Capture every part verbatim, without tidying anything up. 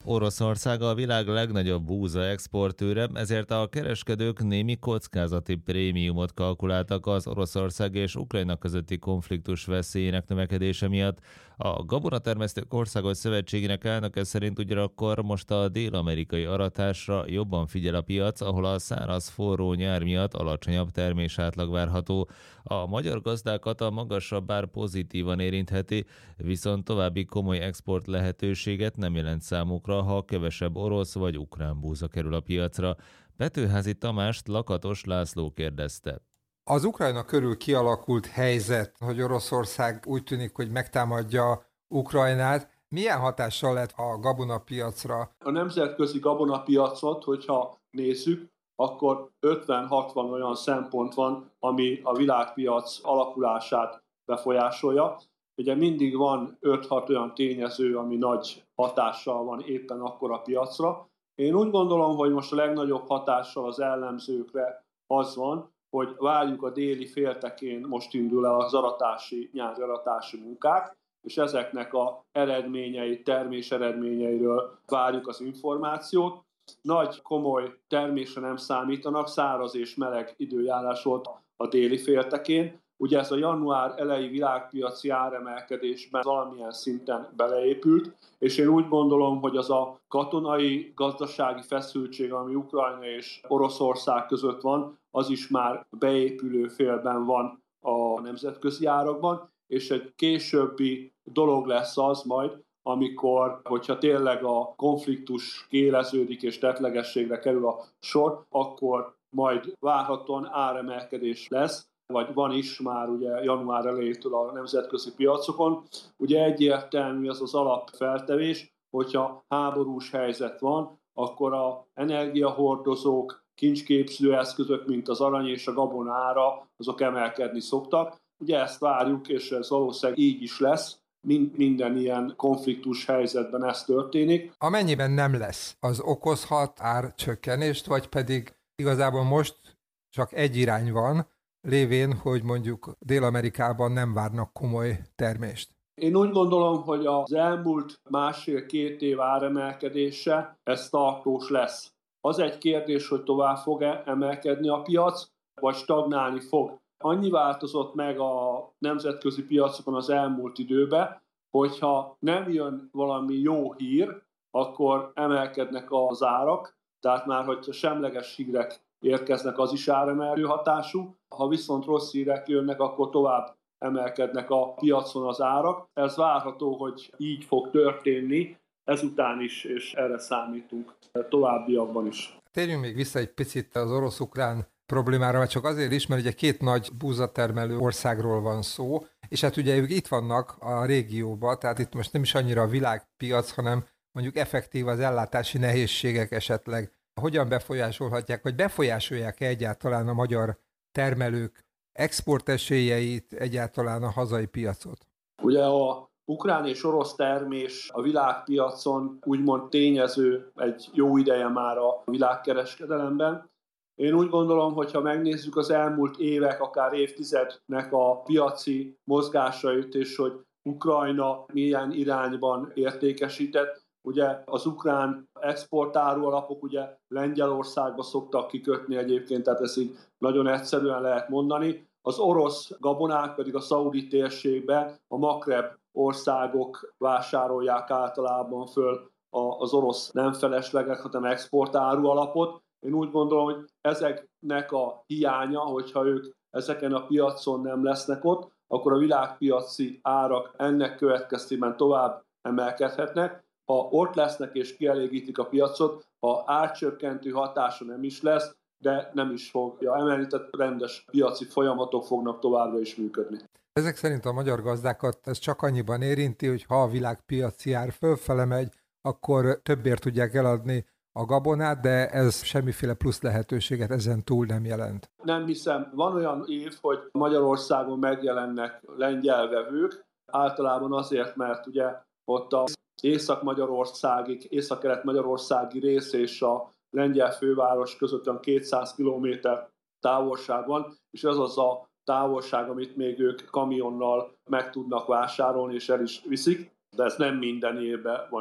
Oroszország a világ legnagyobb búza exportőre, ezért a kereskedők némi kockázati prémiumot kalkuláltak az Oroszország és Ukrajna közötti konfliktus veszélyének növekedése miatt. A Gabonatermesztők Országos Szövetségének elnöke szerint ugyanakkor most a dél-amerikai aratásra jobban figyel a piac, ahol a száraz forró nyár miatt alacsonyabb termésátlag várható. A magyar gazdákat a magasabb ár pozitívan érintheti, viszont további komoly export lehetőséget nem jelent számukra, ha kevesebb orosz vagy ukrán búza kerül a piacra. Petőházy Tamást Lakatos László kérdezte. Az Ukrajna körül kialakult helyzet, hogy Oroszország úgy tűnik, hogy megtámadja Ukrajnát, milyen hatással lett a gabonapiacra? A nemzetközi gabonapiacot, hogyha nézzük, akkor ötven-hatvan olyan szempont van, ami a világpiac alakulását befolyásolja. Ugye mindig van öt-hat olyan tényező, ami nagy hatással van éppen akkor a piacra. Én úgy gondolom, hogy most a legnagyobb hatással az ellenzőkre az van, hogy várjuk a déli féltekén most indul el az aratási, nyári aratási munkák, és ezeknek a eredményei, termés eredményeiről várjuk az információt. Nagy, komoly termésre nem számítanak, száraz és meleg időjárás volt a déli féltekén. Ugye ez a január eleji világpiaci áremelkedésben valamilyen szinten beleépült, és én úgy gondolom, hogy az a katonai, gazdasági feszültség, ami Ukrajna és Oroszország között van, az is már beépülő félben van a nemzetközi árakban, és egy későbbi dolog lesz az majd, amikor, hogyha tényleg a konfliktus kiéleződik és tettlegességre kerül a sor, akkor majd várhatóan áremelkedés lesz, vagy van is már ugye január elejétől a nemzetközi piacokon. Ugye egyértelmű ez az alapfeltevés, hogyha háborús helyzet van, akkor az energiahordozók, kincsképző eszközök, mint az arany és a gabona ára, azok emelkedni szoktak. Ugye ezt várjuk, és ez valószínűleg így is lesz. Mind, minden ilyen konfliktus helyzetben ez történik. Amennyiben nem lesz, az okozhat árcsökkenést, vagy pedig igazából most csak egy irány van, lévén, hogy mondjuk Dél-Amerikában nem várnak komoly termést? Én úgy gondolom, hogy az elmúlt másfél-két év áremelkedése, ez tartós lesz. Az egy kérdés, hogy tovább fog-e emelkedni a piac, vagy stagnálni fog. Annyi változott meg a nemzetközi piacokon az elmúlt időben, hogyha nem jön valami jó hír, akkor emelkednek az árak, tehát már hogyha semleges hírek érkeznek, az is áremelő hatású. Ha viszont rossz hírek jönnek, akkor tovább emelkednek a piacon az árak. Ez várható, hogy így fog történni, ezután is, és erre számítunk továbbiakban is. Térjünk még vissza egy picit az orosz-ukrán problémára, mert csak azért is, mert ugye két nagy búzatermelő országról van szó, és hát ugye ők itt vannak a régióban, tehát itt most nem is annyira a világpiac, hanem mondjuk effektív az ellátási nehézségek esetleg. Hogyan befolyásolhatják, vagy befolyásolják-e egyáltalán a magyar termelők exportesélyeit, egyáltalán a hazai piacot? Ugye a ukrán és orosz termés a világpiacon úgymond tényező egy jó ideje már a világkereskedelemben. Én úgy gondolom, hogy ha megnézzük az elmúlt évek, akár évtizednek a piaci mozgásait, és hogy Ukrajna milyen irányban értékesített, ugye az ukrán exportáru alapok ugye Lengyelországba szoktak kikötni egyébként, tehát ezt így nagyon egyszerűen lehet mondani. Az orosz gabonák pedig a szaudi térségbe a Magreb országok vásárolják általában föl az orosz nem felesleges, hanem exportáru alapot. Én úgy gondolom, hogy ezeknek a hiánya, hogyha ők ezeken a piacon nem lesznek ott, akkor a világpiaci árak ennek következtében tovább emelkedhetnek. Ha ott lesznek és kielégítik a piacot, ha árcsökkentő hatása nem is lesz, de nem is fogja emelni, tehát rendes piaci folyamatok fognak továbbra is működni. Ezek szerint a magyar gazdákat ez csak annyiban érinti, hogy ha a világpiaci ár fölfele megy, akkor többért tudják eladni a gabonát, de ez semmiféle plusz lehetőséget ezen túl nem jelent. Nem hiszem, van olyan év, hogy Magyarországon megjelennek lengyel vevők, általában azért, mert ugye ott az Észak-Magyarországig, Észak-Kelet-Magyarországi rész és a lengyel főváros között olyan kétszáz kilométer távolság van, és ez az a távolság, amit még ők kamionnal meg tudnak vásárolni, és el is viszik, de ez nem minden évben van így.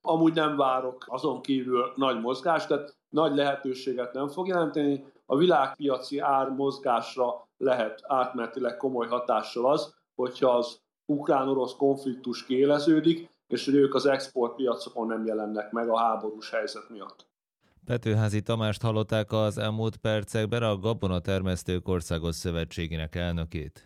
Amúgy nem várok azon kívül nagy mozgást, tehát nagy lehetőséget nem fog jelenteni. A világpiaci ár mozgásra lehet átmenetileg komoly hatással az, hogyha az ukrán-orosz konfliktus kiéleződik, és hogy ők az exportpiacokon nem jelennek meg a háborús helyzet miatt. Petőházy Tamást hallották az elmúlt percekben, a Gabonatermesztők Országos Szövetségének elnökét.